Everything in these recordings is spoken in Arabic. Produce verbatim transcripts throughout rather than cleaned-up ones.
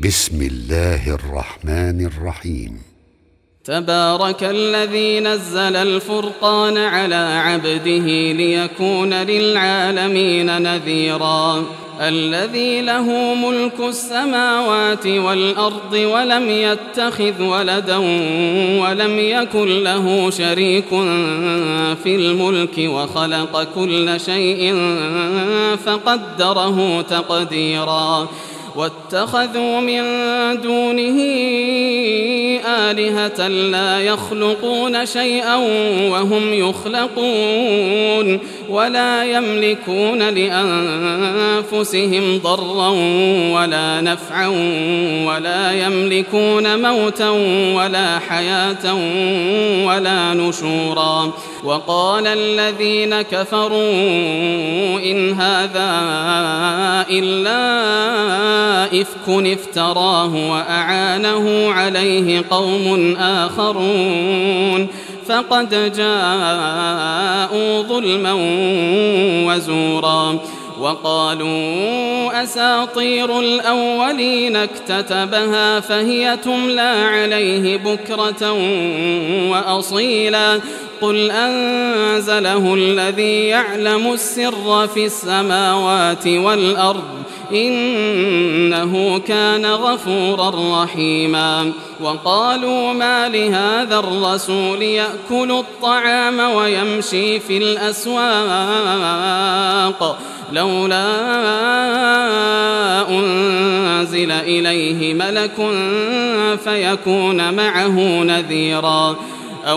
بسم الله الرحمن الرحيم. تبارك الذي نزل الفرقان على عبده ليكون للعالمين نذيرا. الذي له ملك السماوات والأرض ولم يتخذ ولدا ولم يكن له شريك في الملك وخلق كل شيء فقدره تقديرا. واتخذوا من دونه آلهة لا يخلقون شيئا وهم يخلقون ولا يملكون لأنفسهم ضرا ولا نفعا ولا يملكون موتا ولا حياة ولا نشورا. وقال الذين كفروا إن هذا إلا إفك افتراه وأعانه عليه قوم آخرون فقد جاءوا ظلما وزورا. وقالوا أساطير الأولين اكتتبها فهي تملى عليه بكرة وأصيلا. قل أنزله الذي يعلم السر في السماوات والأرض إنه كان غفورا رحيما. وقالوا ما لهذا الرسول يأكل الطعام ويمشي في الأسواق لولا أنزل إليه ملك فيكون معه نذيرا أو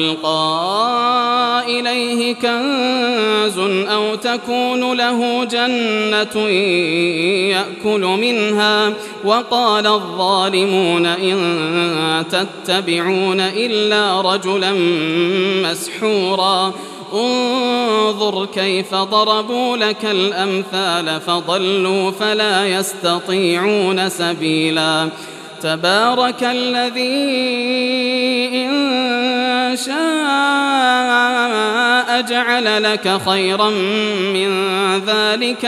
يلقى إليه كنز أو تكون له جنة يأكل منها. وقال الظالمون إن تتبعون إلا رجلا مسحورا. انظر كيف ضربوا لك الأمثال فضلوا فلا يستطيعون سبيلا. تبارك الذي إن شاء جعل لك خيرا من ذلك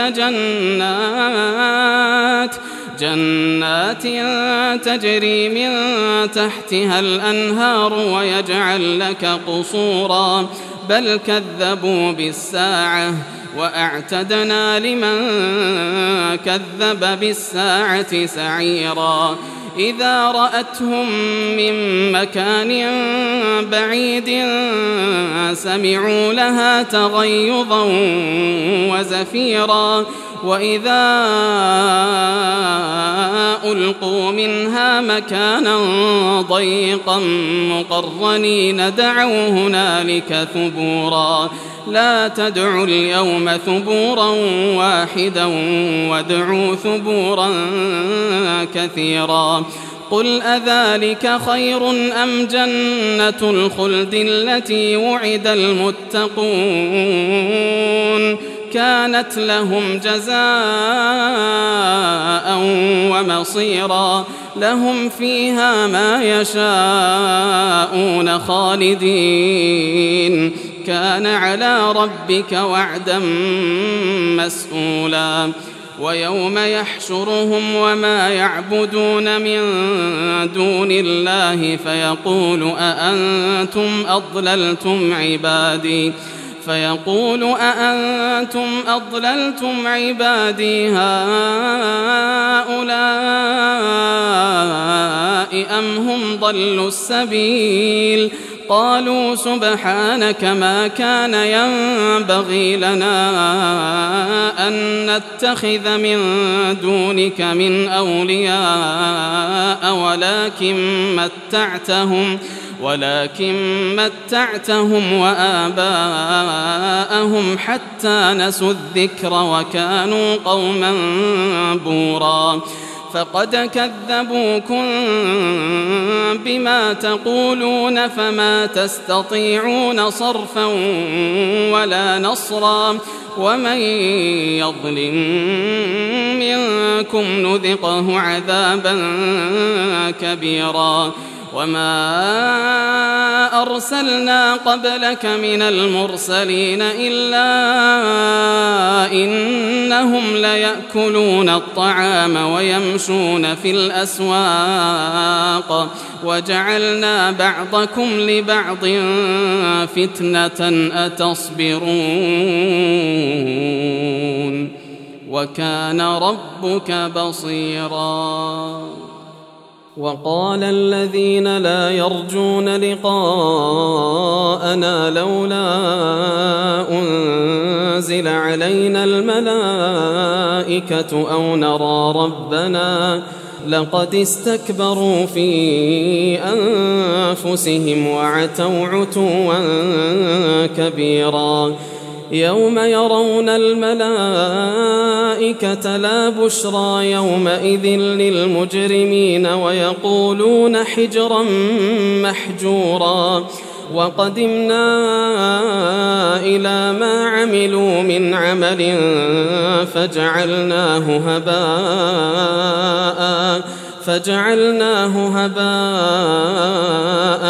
جنات جنات تجري من تحتها الأنهار ويجعل لك قصورا. بل كذبوا بالساعة وأعتدنا لمن كذب بالساعة سعيرا. إذا رأتهم من مكان بعيد سمعوا لها تغيظا وزفيرا. وإذا ألقوا منها مكانا ضيقا مقرنين دعوا هنالك ثبورا. لا تدعوا اليوم ثبورا واحدا وادعوا ثبورا كثيرا. قل أذلك خير أم جنة الخلد التي وعد المتقون كانت لهم جزاء ومصيرا. لهم فيها ما يشاءون خالدين كان على ربك وعدا مسئولا. ويوم يحشرهم وما يعبدون من دون الله فيقول أأنتم أضللتم عبادي فيقول أأنتم أضللتم عبادي هؤلاء أم هم ضلوا السبيل. قالوا سبحانك ما كان ينبغي لنا أن نتخذ من دونك من أولياء ولكن متعتهم ولكن متعتهم وآباءهم حتى نسوا الذكر وكانوا قوما بورا. فقد كذبوكم بما تقولون فما تستطيعون صرفا ولا نصرا. ومن يظلم منكم نذقه عذابا كبيرا. وما أرسلنا قبلك من المرسلين إلا إنهم ليأكلون الطعام ويمشون في الأسواق وجعلنا بعضكم لبعض فتنة أتصبرون وكان ربك بصيرا. وقال الذين لا يرجون لقاءنا لولا أنزل علينا الملائكة أو نرى ربنا لقد استكبروا في أنفسهم وعتوا عتوا كبيرا. يوم يرون الملائكة لا بشرى يومئذ للمجرمين ويقولون حجرا محجورا. وقدمنا إلى ما عملوا من عمل فجعلناه هباء فجعلناه هباء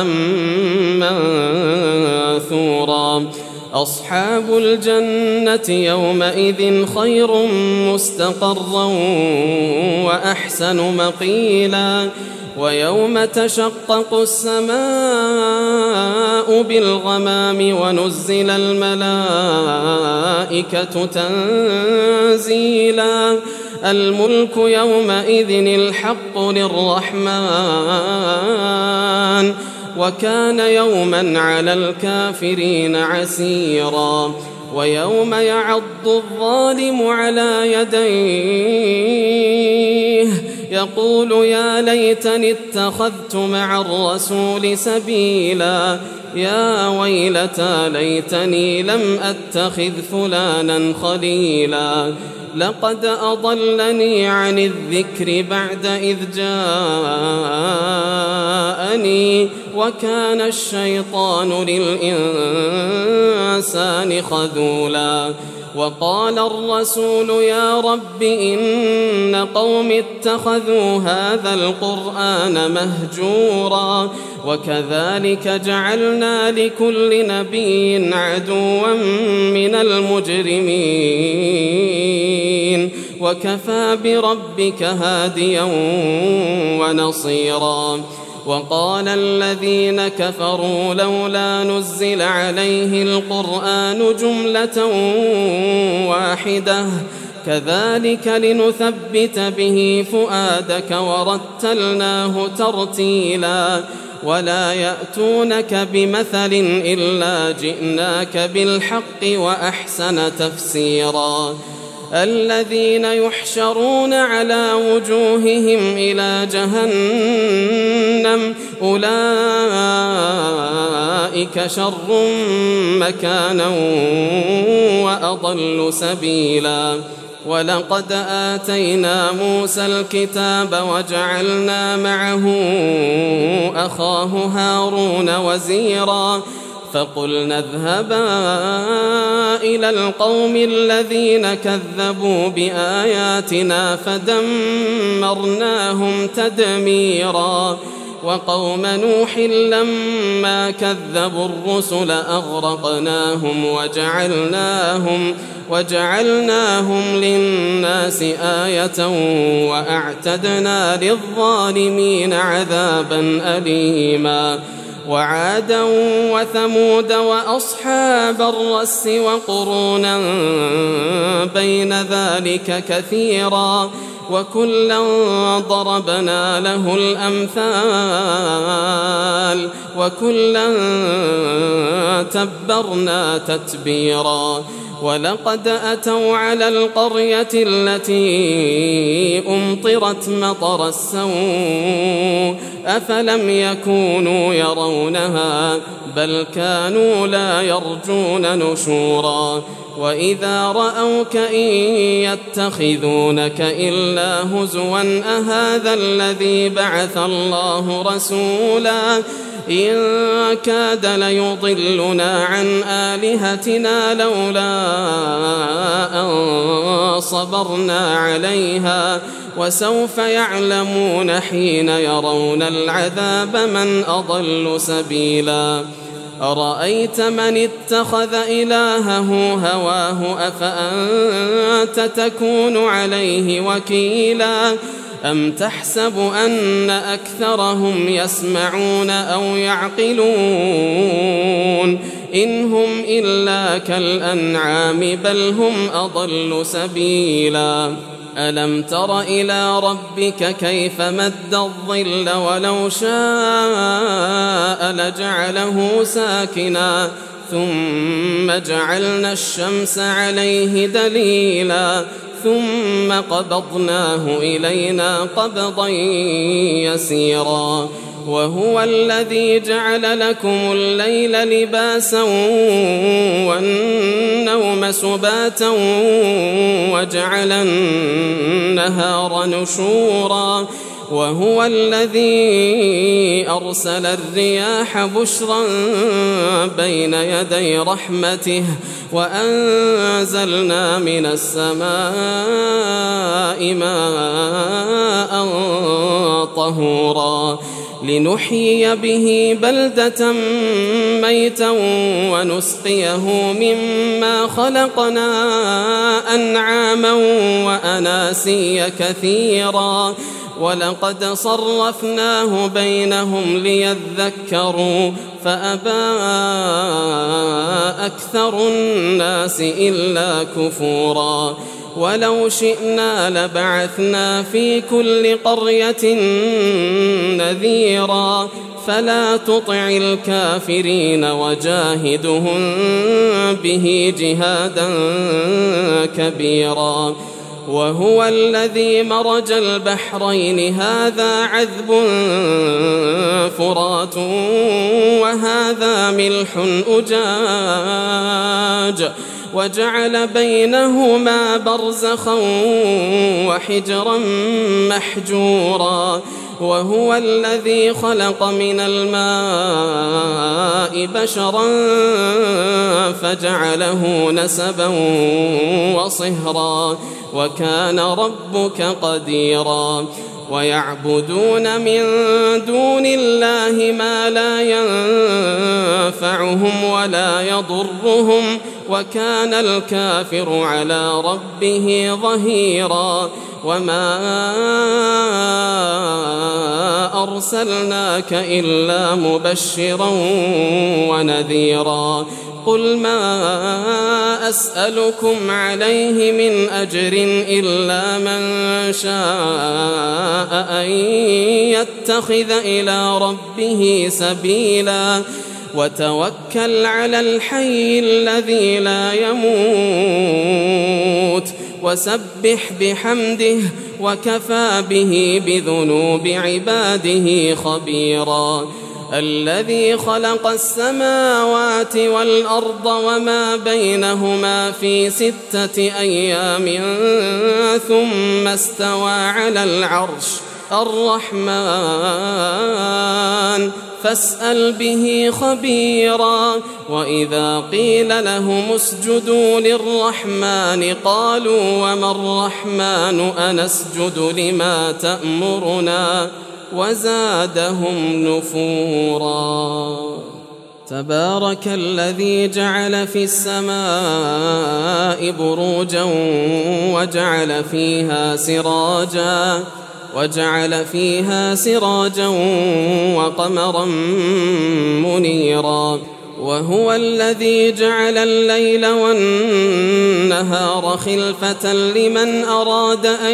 منثورا. أصحاب الجنة يومئذ خير مستقرا وأحسن مقيلا. ويوم تشقق السماء بالغمام ونزل الملائكة تنزيلا. الملك يومئذ الحق للرحمن وكان يوما على الكافرين عسيرا. ويوم يعض الظالم على يديه يقول يا ليتني اتخذت مع الرسول سبيلا. يا ويلتى ليتني لم أتخذ فلانا خليلا. لقد أضلني عن الذكر بعد إذ جاءني وكان الشيطان للإنسان خذولا. وقال الرسول يا رب إن قوم اتخذوا هذا القرآن مهجورا. وكذلك جعلنا لكل نبي عدوا من المجرمين وكفى بربك هاديا ونصيرا. وقال الذين كفروا لولا نزل عليه القرآن جملة واحدة كذلك لنثبت به فؤادك ورتلناه ترتيلا. ولا يأتونك بمثل إلا جئناك بالحق وأحسن تفسيرا. الذين يحشرون على وجوههم إلى جهنم أولئك شر مكانا وأضل سبيلا. ولقد آتينا موسى الكتاب وجعلنا معه أخاه هارون وزيرا. فقلنا اذهبا إلى القوم الذين كذبوا بآياتنا فدمرناهم تدميرا. وقوم نوح لما كذبوا الرسل أغرقناهم وجعلناهم وجعلناهم للناس آية وأعتدنا للظالمين عذابا أليما. وعادا وثمود وأصحاب الرس وقرونا بين ذلك كثيرا وكلا ضربنا له الأمثال وكلا تبرنا تتبيرا. ولقد أتوا على القرية التي أمطرت مطر السوء أفلم يكونوا يرونها بل كانوا لا يرجون نشورا. وإذا رأوك إن يتخذونك إلا هزوا أهذا الذي بعث الله رسولا إن كاد ليضلنا عن آلهتنا لولا أن صبرنا عليها وسوف يعلمون حين يرون العذاب من أضل سبيلا أرأيت من اتخذ إلهه هواه أفأنت تكون عليه وكيلا أم تحسب أن أكثرهم يسمعون أو يعقلون إن هم إلا كالأنعام بل هم أضل سبيلا ألم تر إلى ربك كيف مد الظل ولو شاء لجعله ساكنا ثم جعلنا الشمس عليه دليلا ثم قبضناه إلينا قبضا يسيرا وهو الذي جعل لكم الليل لباسا والنوم سباتا وجعل النهار نشورا وهو الذي أرسل الرياح بشرا بين يدي رحمته وأنزلنا من السماء ماء طهورا لنحيي به بلدة ميتا ونسقيه مما خلقنا أنعاما وأناسيا كثيرا ولقد صرفناه بينهم ليذكروا فأبى أكثر الناس إلا كفورا ولو شئنا لبعثنا في كل قرية نذيرا فلا تطع الكافرين وجاهدهم به جهادا كبيرا وهو الذي مرج البحرين هذا عذب فرات وهذا ملح أجاج وجعل بينهما برزخا وحجرا محجورا وهو الذي خلق من الماء بشرا فجعله نسبا وصهرا وكان ربك قديرا ويعبدون من دون الله ما لا ينفعهم ولا يضرهم وكان الكافر على ربه ظهيرا وما أرسلناك إلا مبشرا ونذيرا قل ما أسألكم عليه من أجر إلا من شاء أن يتخذ إلى ربه سبيلا وتوكل على الحي الذي لا يموت وسبح بحمده وكفى به بذنوب عباده خبيرا الذي خلق السماوات والأرض وما بينهما في ستة أيام ثم استوى على العرش الرحمن فاسأل به خبيرا وإذا قيل لهم اسجدوا للرحمن قالوا وما الرحمن أنسجد لما تأمرنا وزادهم نفورا تبارك الذي جعل في السماء بروجا وجعل فيها سراجا وجعل فيها سراجا وقمرا منيرا وهو الذي جعل الليل والنهار خلفة لمن أراد أن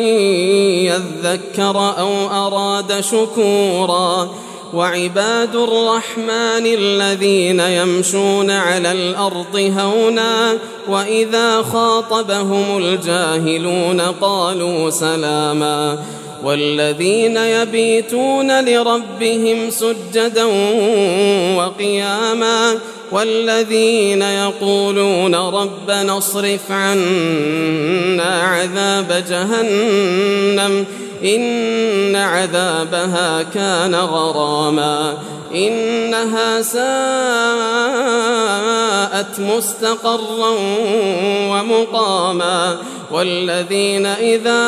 يذكر أو أراد شكورا وعباد الرحمن الذين يمشون على الأرض هونا وإذا خاطبهم الجاهلون قالوا سلاما والذين يبيتون لربهم سجدا وقياما والذين يقولون ربنا اصرف عنا عذاب جهنم إن عذابها كان غراما إنها ساءت مستقرا ومقاما والذين إذا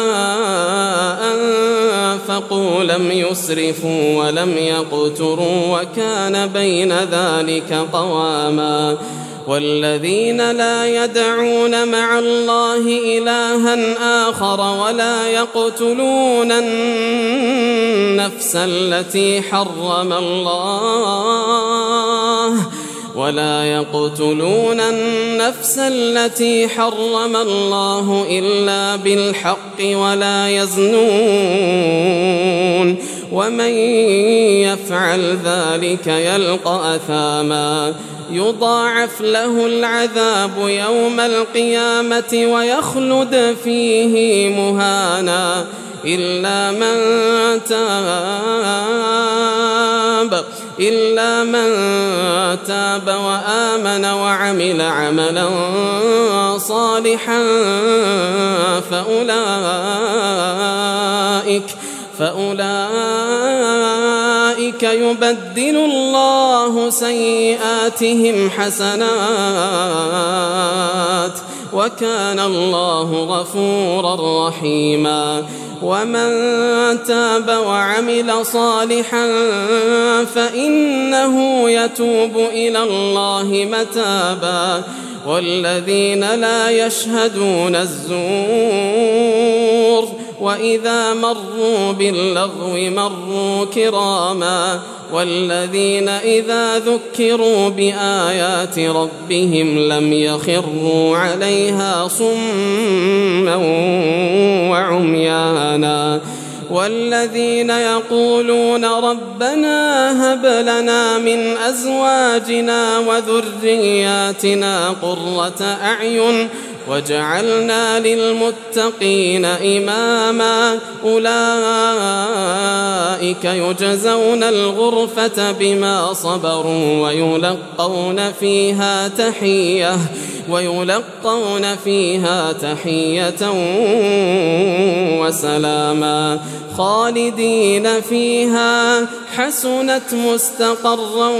أنفقوا لم يسرفوا ولم يقتروا وكان بين ذلك قواما والذين لا يدعون مع الله إلها آخر ولا يقتلون النفس التي حرم الله ولا يقتلون النفس التي حرم الله إلا بالحق ولا يزنون ومن يفعل ذلك يلقى أثاما يضاعف له العذاب يوم القيامة ويخلد فيه مهانا إلا من تاب إلا من تاب وآمن وعمل عملا صالحا فأولئك فأولئك يبدل الله سيئاتهم حسنات وكان الله غفورا رحيما ومن تاب وعمل صالحا فإنه يتوب إلى الله متابا والذين لا يشهدون الزور وإذا مروا باللغو مروا كراما والذين إذا ذكروا بآيات ربهم لم يخروا عليها صما وعميانا والذين يقولون ربنا هب لنا من أزواجنا وذرياتنا قرة أعين وجعلنا للمتقين إماما أولئك يجزون الغرفة بما صبروا ويلقون فيها تحية ويلقون فيها تحية وسلاما خالدين فيها حسنت مستقرا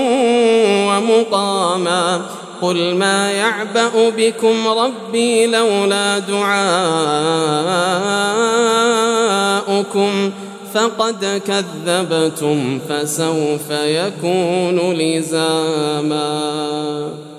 ومقاما قل ما يعبأ بكم ربي لولا دعاؤكم فقد كذبتم فسوف يكون لزاما.